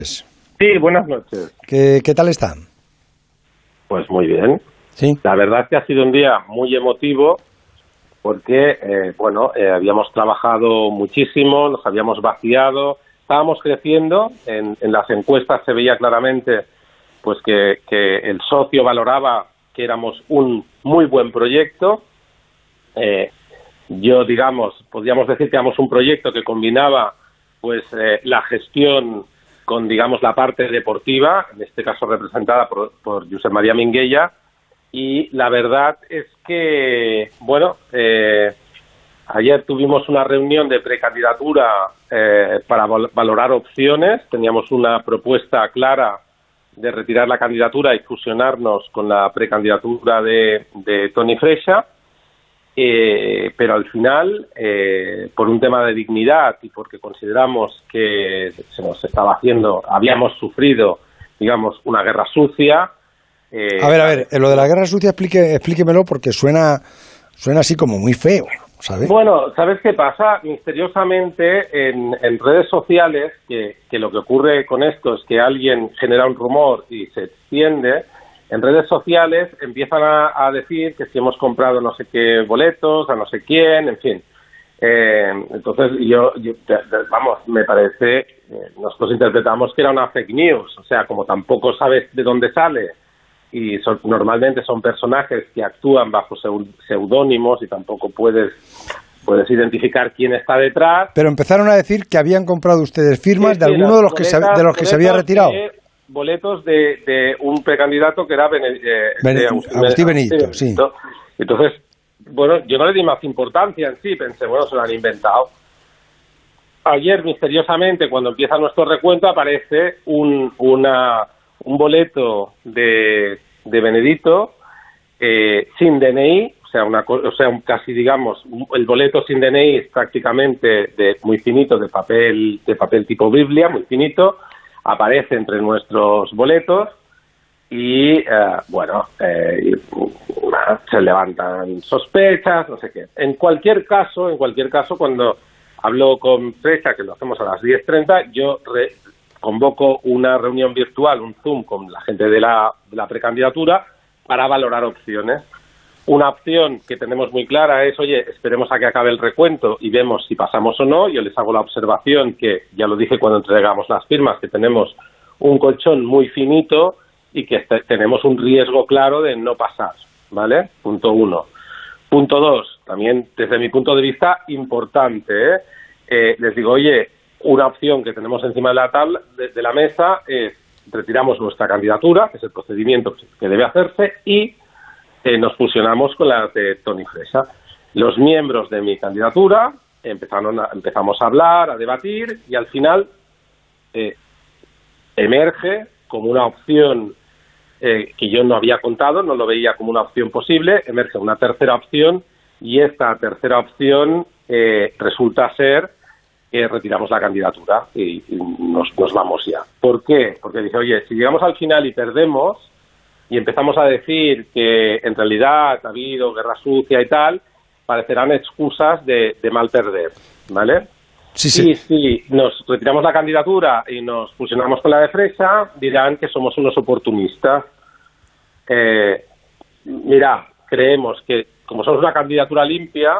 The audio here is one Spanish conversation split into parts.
Sí, buenas noches. ¿Qué tal está? Pues muy bien. Sí. La verdad es que ha sido un día muy emotivo porque, habíamos trabajado muchísimo, nos habíamos vaciado, estábamos creciendo, en las encuestas se veía claramente pues que el socio valoraba que éramos un muy buen proyecto. Podríamos decir que éramos un proyecto que combinaba pues la gestión con, digamos, la parte deportiva, en este caso representada por Josep María Minguella, y la verdad es que, ayer tuvimos una reunión de precandidatura para valorar opciones, teníamos una propuesta clara de retirar la candidatura y fusionarnos con la precandidatura de Toni Freixa, pero al final, por un tema de dignidad y porque consideramos que se nos estaba habíamos sufrido, digamos, una guerra sucia. A ver, lo de la guerra sucia explíquemelo porque suena así como muy feo, ¿sabes? Bueno, ¿sabes qué pasa? Misteriosamente en redes sociales, que lo que ocurre con esto es que alguien genera un rumor y se extiende. En redes sociales empiezan a decir que si hemos comprado no sé qué boletos, a no sé quién, en fin. Entonces, me parece, nosotros interpretamos que era una fake news. O sea, como tampoco sabes de dónde sale y normalmente son personajes que actúan bajo seudónimos y tampoco puedes identificar quién está detrás. Pero empezaron a decir que habían comprado ustedes firmas de alguno de los que se había retirado. Boletos de un precandidato que era Agustín Benedito, sí. Entonces, yo no le di más importancia en sí, pensé, se lo han inventado. Ayer, misteriosamente, cuando empieza nuestro recuento, aparece un boleto de Benedito sin DNI, casi, digamos, el boleto sin DNI es prácticamente muy finito, de papel tipo Biblia, muy finito. Aparece entre nuestros boletos y, se levantan sospechas, no sé qué. En cualquier caso, cuando hablo con Freixa, que lo hacemos a las 10:30, yo convoco una reunión virtual, un Zoom con la gente de la precandidatura para valorar opciones. Una opción que tenemos muy clara es, esperemos a que acabe el recuento y vemos si pasamos o no. Yo les hago la observación, que ya lo dije cuando entregamos las firmas, que tenemos un colchón muy finito y que tenemos un riesgo claro de no pasar, ¿vale? Punto 1. Punto 2, también desde mi punto de vista importante, les digo, una opción que tenemos encima de la tabla, de la mesa, es retiramos nuestra candidatura, que es el procedimiento que debe hacerse, y nos fusionamos con la de Toni Freixa. Los miembros de mi candidatura empezamos a hablar, a debatir, y al final emerge como una opción que yo no había contado, no lo veía como una opción posible, emerge una tercera opción, y esta tercera opción resulta ser que retiramos la candidatura y nos vamos ya. ¿Por qué? Porque dije, si llegamos al final y perdemos, y empezamos a decir que en realidad ha habido guerra sucia y tal, parecerán excusas de mal perder, ¿vale? Sí. Y si nos retiramos la candidatura y nos fusionamos con la de Freixa, dirán que somos unos oportunistas. Creemos que como somos una candidatura limpia,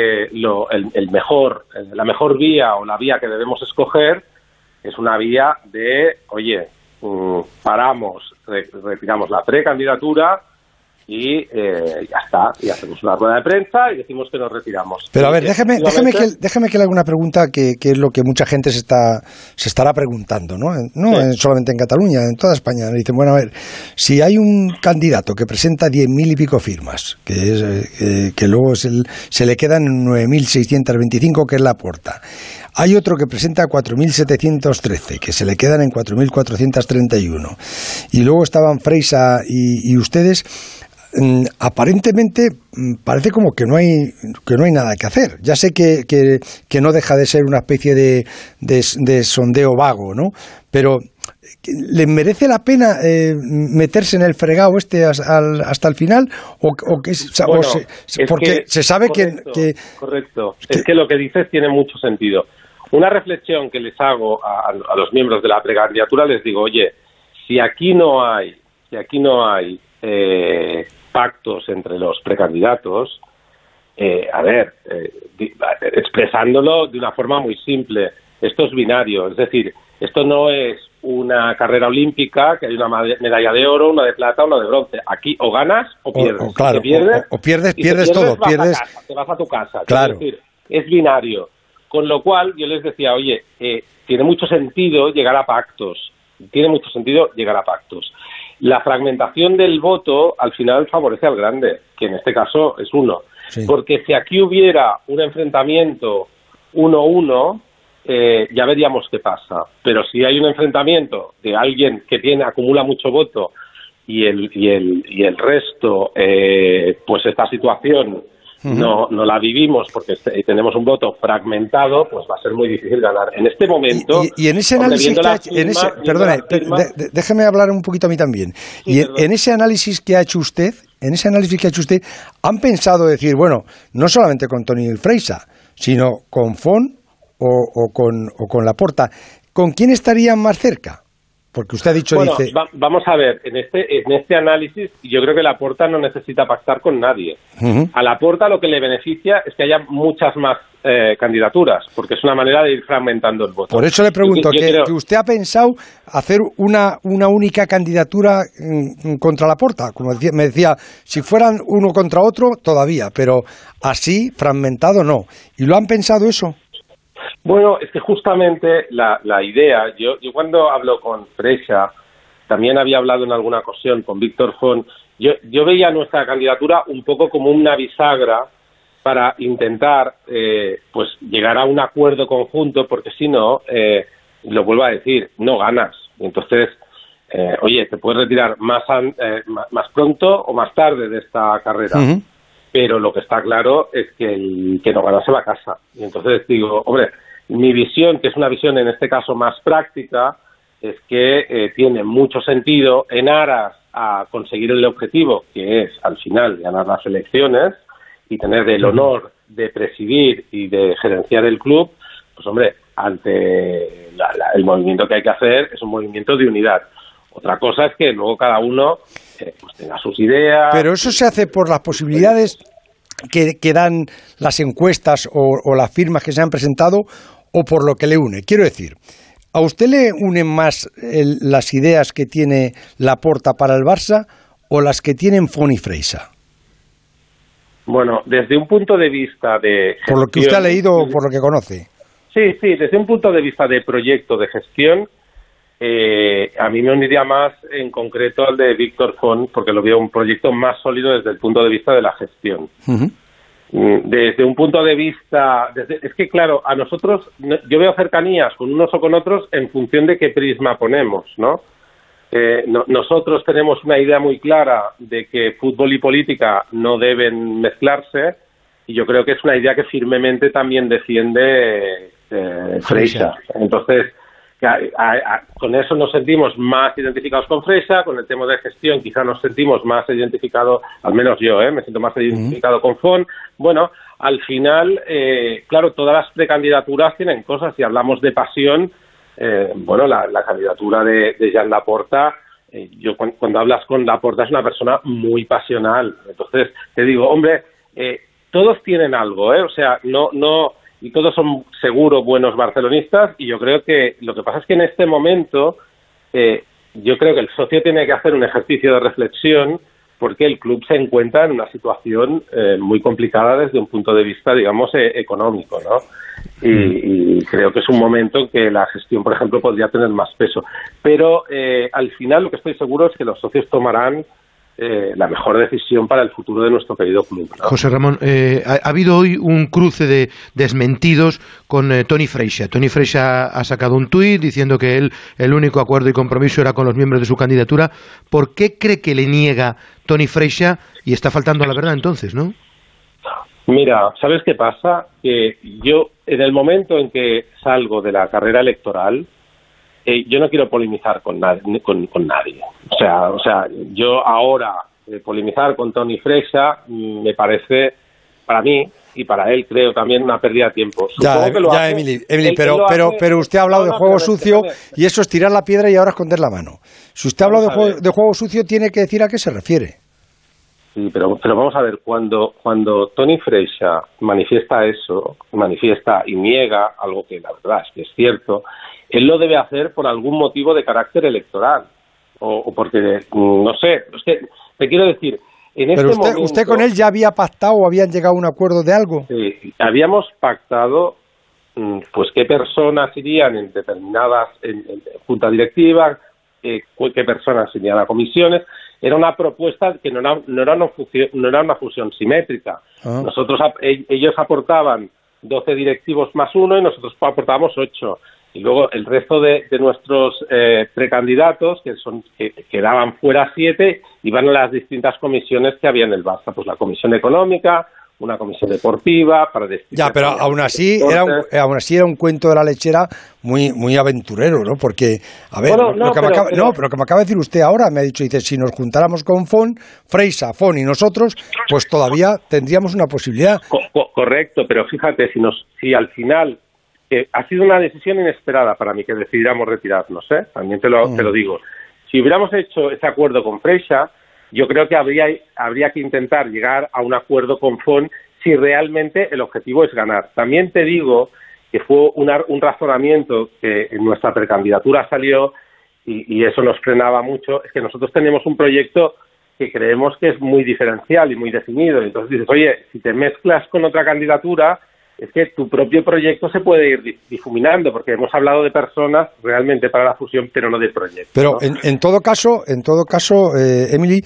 la mejor vía o la vía que debemos escoger es una vía de, paramos, retiramos la precandidatura y ya está, y hacemos una rueda de prensa y decimos que nos retiramos. Pero a ver, déjeme que le haga una pregunta que es lo que mucha gente se estará preguntando, ¿no? Solamente en Cataluña, en toda España. Dicen, a ver, si hay un candidato que presenta 10.000 y pico firmas, que luego se le quedan 9.625, que es Laporta. Hay otro que presenta 4.713, que se le quedan en 4.431. Y luego estaban Freixa y ustedes. Aparentemente parece como que no hay nada que hacer. Ya sé que no deja de ser una especie de sondeo vago, ¿no? Pero ¿le merece la pena meterse en el fregado hasta el final? Porque se sabe correcto. Es que lo que dices tiene mucho sentido. Una reflexión que les hago a los miembros de la precandidatura, les digo, oye, si aquí no hay pactos entre los precandidatos, expresándolo de una forma muy simple, esto es binario, es decir, esto no es una carrera olímpica que hay una medalla de oro, una de plata, una de bronce. Aquí o ganas o pierdes. Claro, pierdes todo. Te vas a tu casa. Claro. Es decir, es binario. Con lo cual yo les decía, oye, tiene mucho sentido llegar a pactos. La fragmentación del voto al final favorece al grande, que en este caso es uno. Sí. Porque si aquí hubiera un enfrentamiento 1-1, ya veríamos qué pasa. Pero si hay un enfrentamiento de alguien que acumula mucho voto y el resto, pues esta situación no la vivimos porque tenemos un voto fragmentado, pues va a ser muy difícil ganar. En este momento... Y en ese análisis déjeme hablar un poquito a mí también. Sí, en ese análisis que ha hecho usted, ¿han pensado decir, bueno, no solamente con Toni Freixa, sino con Font o con Laporta, ¿con quién estarían más cerca? Porque usted ha dicho... Vamos a ver, en este análisis yo creo que Laporta no necesita pactar con nadie. A Laporta lo que le beneficia es que haya muchas más candidaturas, porque es una manera de ir fragmentando el voto. Por eso le pregunto, que usted ha pensado hacer una única candidatura contra Laporta, como me decía, si fueran uno contra otro, todavía, pero así, fragmentado, no. ¿Y lo han pensado eso? Bueno, es que justamente la idea, yo cuando hablo con Freixa, también había hablado en alguna ocasión con Víctor Font, yo veía nuestra candidatura un poco como una bisagra para intentar pues llegar a un acuerdo conjunto, porque si no, lo vuelvo a decir, no ganas. Entonces, oye, te puedes retirar más pronto o más tarde de esta carrera. Pero lo que está claro es que el que no gana se va a casa. Y entonces digo, hombre, mi visión, que es una visión en este caso más práctica, es que tiene mucho sentido en aras a conseguir el objetivo, que es al final ganar las elecciones y tener el honor de presidir y de gerenciar el club, pues hombre, ante el movimiento que hay que hacer es un movimiento de unidad. Otra cosa es que luego cada uno pues tenga sus ideas. Pero eso se hace por las posibilidades que dan las encuestas o las firmas que se han presentado, o por lo que le une. Quiero decir, ¿a usted le unen más las ideas que tiene Laporta para el Barça o las que tienen Font y Freixa? Bueno, desde un punto de vista de gestión, por lo que usted ha leído o por lo que conoce. Sí, desde un punto de vista de proyecto de gestión, a mí me uniría más en concreto al de Víctor Font, porque lo veo un proyecto más sólido desde el punto de vista de la gestión. Desde un punto de vista... es que, claro, a nosotros... Yo veo cercanías con unos o con otros en función de qué prisma ponemos, ¿no? Nosotros tenemos una idea muy clara de que fútbol y política no deben mezclarse, y yo creo que es una idea que firmemente también defiende Freixa. Entonces, con eso nos sentimos más identificados con Freixa. Con el tema de gestión quizá nos sentimos más identificados, al menos yo, me siento más identificado con Font. Bueno, al final, claro, todas las precandidaturas tienen cosas. Si hablamos de pasión, la candidatura de Joan Laporta, yo cuando hablas con Laporta es una persona muy pasional. Entonces, te digo, hombre, todos tienen algo, o sea, no, y todos son seguro buenos barcelonistas, y yo creo que lo que pasa es que en este momento yo creo que el socio tiene que hacer un ejercicio de reflexión, porque el club se encuentra en una situación muy complicada desde un punto de vista, digamos, económico, ¿no? Y creo que es un momento en que la gestión, por ejemplo, podría tener más peso. Pero al final lo que estoy seguro es que los socios tomarán la mejor decisión para el futuro de nuestro querido club, ¿no? José Ramón, ha habido hoy un cruce de desmentidos con Toni Freixa. Toni Freixa ha sacado un tuit diciendo que el único acuerdo y compromiso era con los miembros de su candidatura. ¿Por qué cree que le niega Toni Freixa y está faltando a la verdad entonces, no? Mira, ¿sabes qué pasa? Que yo, en el momento en que salgo de la carrera electoral, yo no quiero polemizar con nadie. O sea, yo ahora polemizar con Toni Freixa me parece, para mí, y para él creo también una pérdida de tiempo. Ya, Emily, pero usted ha hablado de juego sucio y eso es tirar la piedra y ahora esconder la mano. Si usted ha hablado de juego sucio, tiene que decir a qué se refiere. Sí, pero vamos a ver, cuando Toni Freixa manifiesta eso, manifiesta y niega algo que la verdad es que es cierto, él lo debe hacer por algún motivo de carácter electoral o porque, no sé, es que te quiero decir... Pero usted con él ya había pactado o habían llegado a un acuerdo de algo. Sí, habíamos pactado pues qué personas irían en determinadas en junta directiva, qué personas irían a comisiones. Era una propuesta que no era una fusión simétrica. Ellos aportaban 12 directivos más uno y nosotros aportábamos 8. Y luego el resto de nuestros precandidatos, que quedaban fuera 7, iban a las distintas comisiones que había en el Barça. Pues la comisión económica, una comisión deportiva, para... Ya, pero aún así era un cuento de la lechera muy aventurero, ¿no? Porque, a ver, pero lo que me acaba de decir usted ahora, me ha dicho, dice, si nos juntáramos con Freixa, Fon y nosotros, pues todavía tendríamos una posibilidad. Correcto, pero fíjate, si al final... ha sido una decisión inesperada para mí que decidiéramos retirarnos, también te lo digo. Si hubiéramos hecho ese acuerdo con Freixa, yo creo que habría que intentar llegar a un acuerdo con Fon si realmente el objetivo es ganar. También te digo que fue un razonamiento que en nuestra precandidatura salió y eso nos frenaba mucho, es que nosotros tenemos un proyecto que creemos que es muy diferencial y muy definido. Entonces dices, oye, si te mezclas con otra candidatura, es que tu propio proyecto se puede ir difuminando, porque hemos hablado de personas realmente para la fusión, pero no de proyectos. Pero ¿no? en todo caso, Emily,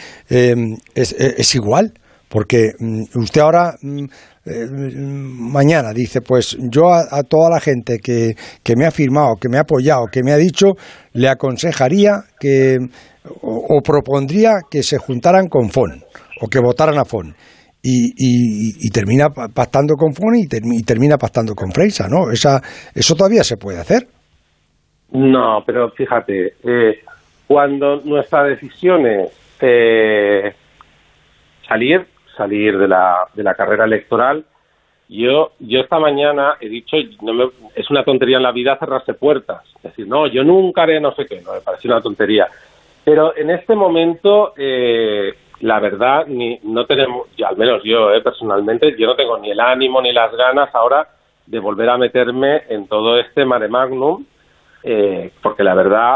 es igual, porque usted ahora mañana dice, pues yo a toda la gente que me ha firmado, que me ha apoyado, que me ha dicho, le aconsejaría o propondría que se juntaran con Fon o que votaran a Fon. Y termina pactando con Fon y termina pactando con Freixa, ¿no? Eso todavía se puede hacer. No, pero fíjate, cuando nuestra decisión es salir de la carrera electoral, yo esta mañana he dicho, es una tontería en la vida cerrarse puertas. Es decir, no, yo nunca haré no sé qué, no me parece una tontería. Pero en este momento... la verdad, no tenemos, al menos yo personalmente, yo no tengo ni el ánimo ni las ganas ahora de volver a meterme en todo este mare magnum, porque la verdad,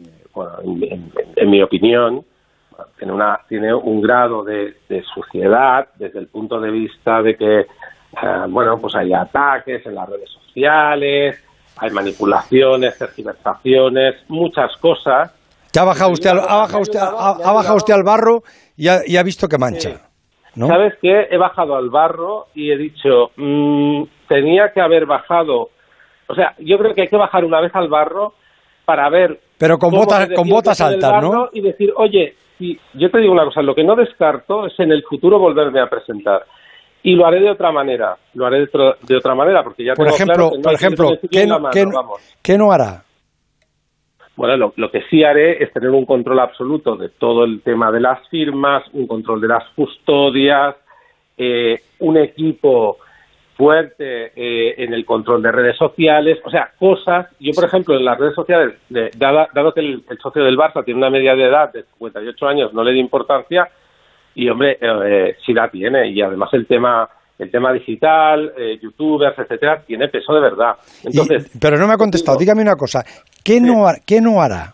en mi opinión, tiene un grado de suciedad desde el punto de vista de que, pues hay ataques en las redes sociales, hay manipulaciones, tergiversaciones, muchas cosas. Ya ha bajado usted al barro y ha visto que mancha, ¿no? ¿Sabes qué? He bajado al barro y he dicho, tenía que haber bajado, o sea, yo creo que hay que bajar una vez al barro para ver... Pero con botas altas, ¿no? Y decir, oye, yo te digo una cosa, lo que no descarto es en el futuro volverme a presentar. Y lo haré de otra manera, porque ya tengo claro que no... Por ejemplo, ¿qué no hará? Bueno, lo que sí haré es tener un control absoluto de todo el tema de las firmas, un control de las custodias, un equipo fuerte en el control de redes sociales, o sea, cosas. Yo, por ejemplo, en las redes sociales, dado que el socio del Barça tiene una media de edad de 58 años, no le da importancia, y hombre, sí la tiene, y además el tema digital, youtubers, etcétera, tiene peso de verdad. Entonces, pero no me ha contestado, dígame una cosa, ¿qué no hará?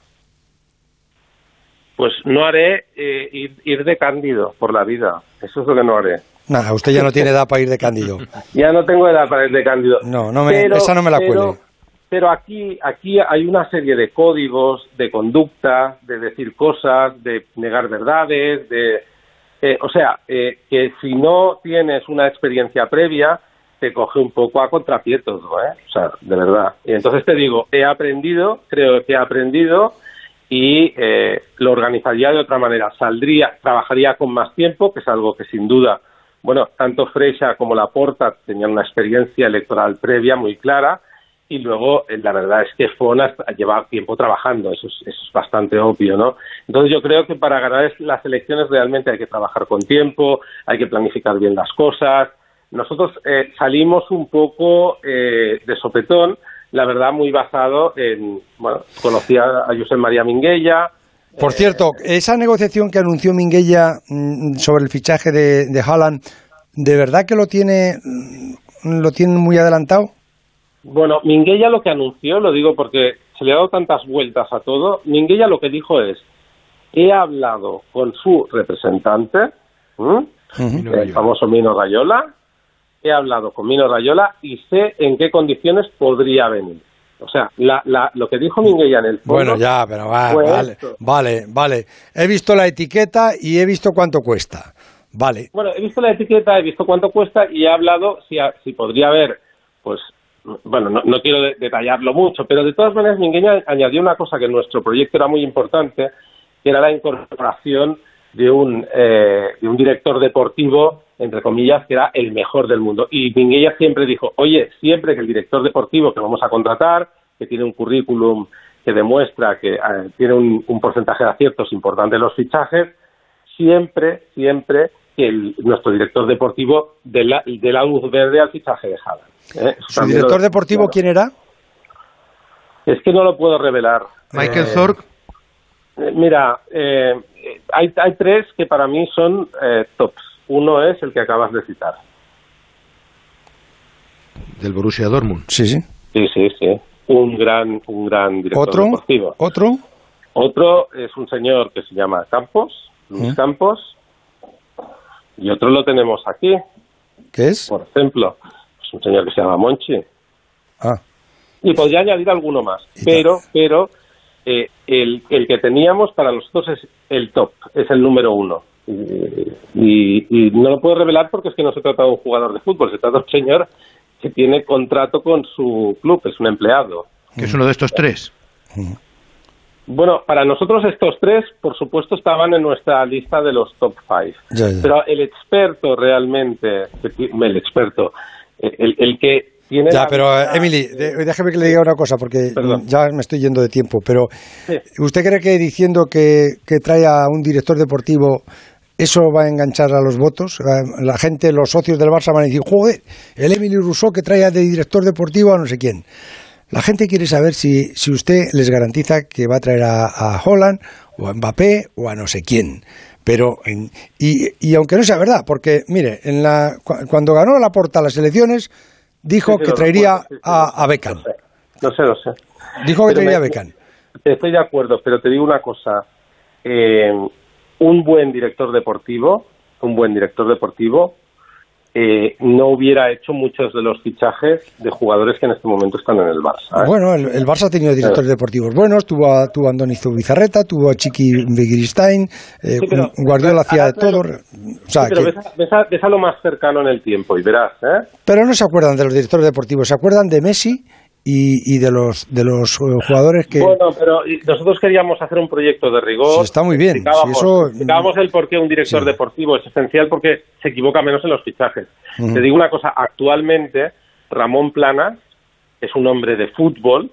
Pues no haré ir de cándido por la vida, eso es lo que no haré. Nada, usted ya no tiene edad para ir de cándido. Ya no tengo edad para ir de cándido. Esa no me la cuele. Pero aquí hay una serie de códigos, de conducta, de decir cosas, de negar verdades, que si no tienes una experiencia previa, te coge un poco a contrapié todo, O sea, de verdad. Y entonces te digo, creo que he aprendido y lo organizaría de otra manera. Trabajaría con más tiempo, que es algo que sin duda, tanto Freixa como Laporta tenían una experiencia electoral previa muy clara, y luego la verdad es que Fona lleva tiempo trabajando, eso es bastante obvio, ¿no? Entonces yo creo que para ganar las elecciones realmente hay que trabajar con tiempo, hay que planificar bien las cosas, nosotros salimos un poco de sopetón, la verdad muy basado en, bueno, conocía a Josep María Minguella. Por cierto, esa negociación que anunció Minguella sobre el fichaje de Haaland, ¿de verdad que lo tiene muy adelantado? Bueno, Minguella lo que anunció, lo digo porque se le ha dado tantas vueltas a todo, Minguella lo que dijo es: he hablado con su representante, el famoso Mino Raiola, he hablado con Mino Raiola y sé en qué condiciones podría venir. O sea, lo que dijo Minguella en el fondo... Bueno, ya, pero vale. He visto la etiqueta y he visto cuánto cuesta. Vale. Bueno, he visto la etiqueta, he visto cuánto cuesta y he hablado si podría haber, pues... Bueno, no quiero detallarlo mucho, pero de todas maneras Minguella añadió una cosa que en nuestro proyecto era muy importante, que era la incorporación de un director deportivo, entre comillas, que era el mejor del mundo. Y Minguella siempre dijo, oye, siempre que el director deportivo que vamos a contratar, que tiene un currículum que demuestra que tiene un porcentaje de aciertos importante en los fichajes, siempre que nuestro director deportivo dé la luz verde al fichaje de Haaland. ¿Su director deportivo quién era? Es que no lo puedo revelar. Michael Zorc. Mira, hay tres que para mí son tops. Uno es el que acabas de citar. Del Borussia Dortmund. Sí. Sí. Un gran director deportivo. Otro es un señor que se llama Luis Campos, y otro lo tenemos aquí. ¿Qué es? Por ejemplo, es un señor que se llama Monchi. Y podría añadir alguno más, pero el que teníamos para nosotros es el top, es el número uno. Y no lo puedo revelar porque es que no se trata de un jugador de fútbol, se trata de un señor que tiene contrato con su club, es un empleado. ¿Que es uno de estos tres? Bueno, para nosotros estos tres, por supuesto, estaban en nuestra lista de los top 5. Ya. Pero el experto realmente, el que tiene... Ya, pero Emily, déjeme que le diga una cosa, porque ya me estoy yendo de tiempo, pero sí. ¿Usted cree que diciendo que trae a un director deportivo, eso va a enganchar a los votos? La gente, los socios del Barça van a decir, joder, el Emily Rousseau que trae de director deportivo a no sé quién. La gente quiere saber si usted les garantiza que va a traer a Haaland o a Mbappé o a no sé quién. Pero y aunque no sea verdad, porque mire, cuando ganó Laporta las elecciones dijo que traería a Beckham. Lo sé. Dijo que traería a Beckham. Estoy de acuerdo, pero te digo una cosa. Un buen director deportivo no hubiera hecho muchos de los fichajes de jugadores que en este momento están en el Barça. Bueno, el Barça ha tenido directores deportivos buenos, tuvo a Andoni Zubizarreta, tuvo a Chiqui Begiristain, Guardiola hacía de todo. Ves a lo más cercano en el tiempo y verás. Pero no se acuerdan de los directores deportivos, se acuerdan de Messi y de los jugadores que... Bueno, pero nosotros queríamos hacer un proyecto de rigor. Sí, está muy bien. Explicábamos el por qué un director deportivo es esencial, porque se equivoca menos en los fichajes. Te digo una cosa, actualmente Ramón Planas es un hombre de fútbol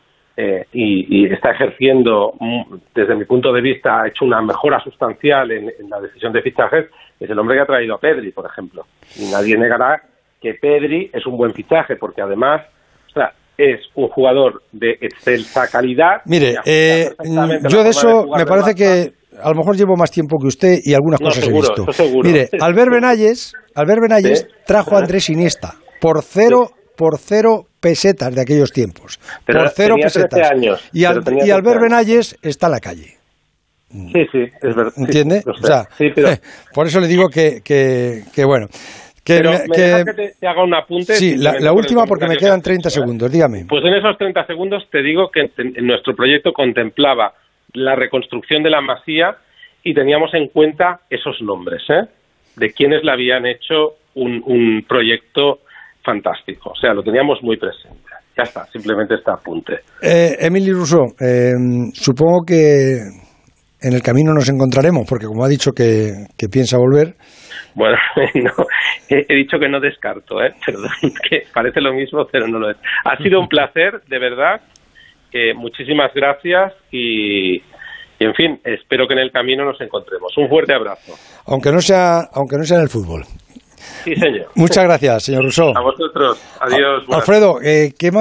y está ejerciendo, desde mi punto de vista, ha hecho una mejora sustancial en la decisión de fichajes. Es el hombre que ha traído a Pedri, por ejemplo. Y nadie negará que Pedri es un buen fichaje, porque además... es un jugador de excelsa calidad. Mire, yo de eso me parece que a lo mejor llevo más tiempo que usted y algunas cosas he visto. Mire, Albert Benayes trajo a Andrés Iniesta por cero pesetas de aquellos tiempos. Pero por 0 pesetas. Años, y Albert Benayes está en la calle. Sí, es verdad. ¿Entiende? Sí, pero... por eso le digo que bueno... Pero me dejas que te haga un apunte. Sí, la última, porque me quedan 30 segundos, dígame. Pues en esos 30 segundos te digo que en nuestro proyecto contemplaba la reconstrucción de la Masía y teníamos en cuenta esos nombres, de quienes le habían hecho un proyecto fantástico. O sea, lo teníamos muy presente. Ya está, simplemente este apunte. Emily Rousseau, supongo que en el camino nos encontraremos, porque como ha dicho que piensa volver... Bueno, no, he dicho que no descarto, perdón, que parece lo mismo, pero no lo es. Ha sido un placer, de verdad, muchísimas gracias y en fin, espero que en el camino nos encontremos. Un fuerte abrazo. Aunque no sea en el fútbol. Sí, señor. Muchas gracias, señor Rousseau. A vosotros. Adiós. Alfredo, ¿qué más?